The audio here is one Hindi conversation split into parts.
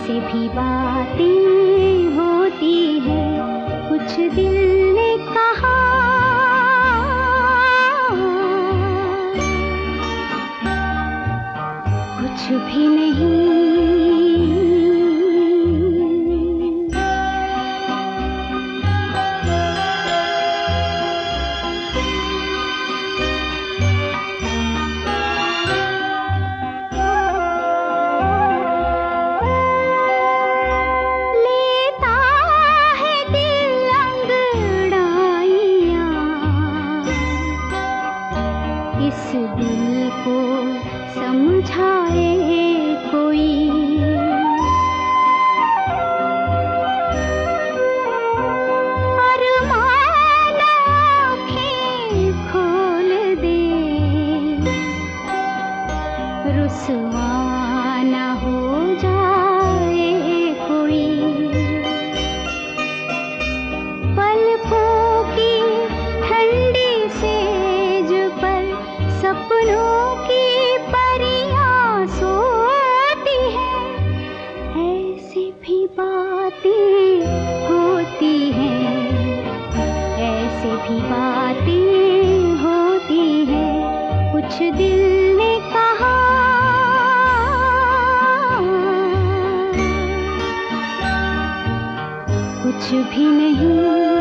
ऐसे भी बातें होती है, कुछ दिल ने कहा। कुछ भी नहीं। इस दिल को समझाए कोई, अरमान आँखें खोल दे, रुसवा न हो जाए कोई। पलकों की ठंडी सेज पर सपनों की परियां सोती हैं, ऐसी भी बातें होती हैं, ऐसी भी बातें होती हैं, कुछ दिल ने कहा। कुछ भी नहीं।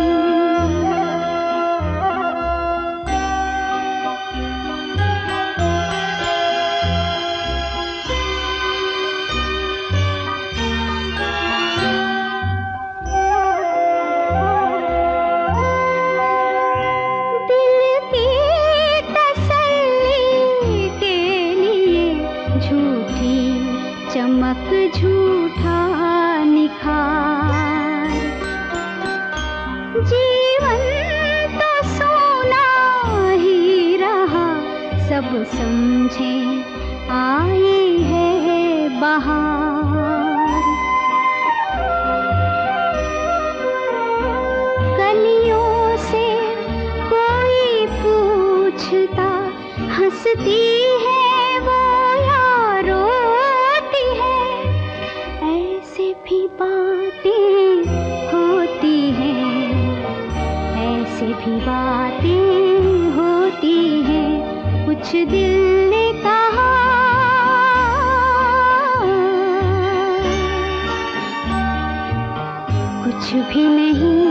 चमक झूठा निखार, जीवन तो सोना ही रहा, सब समझे आई है बहार। कलियों से कोई पूछता, हंसती है वो या रोती है, ऐसे भी बातें होती हैं, ऐसे भी बातें होती हैं, कुछ दिल ने कहा। कुछ भी नहीं।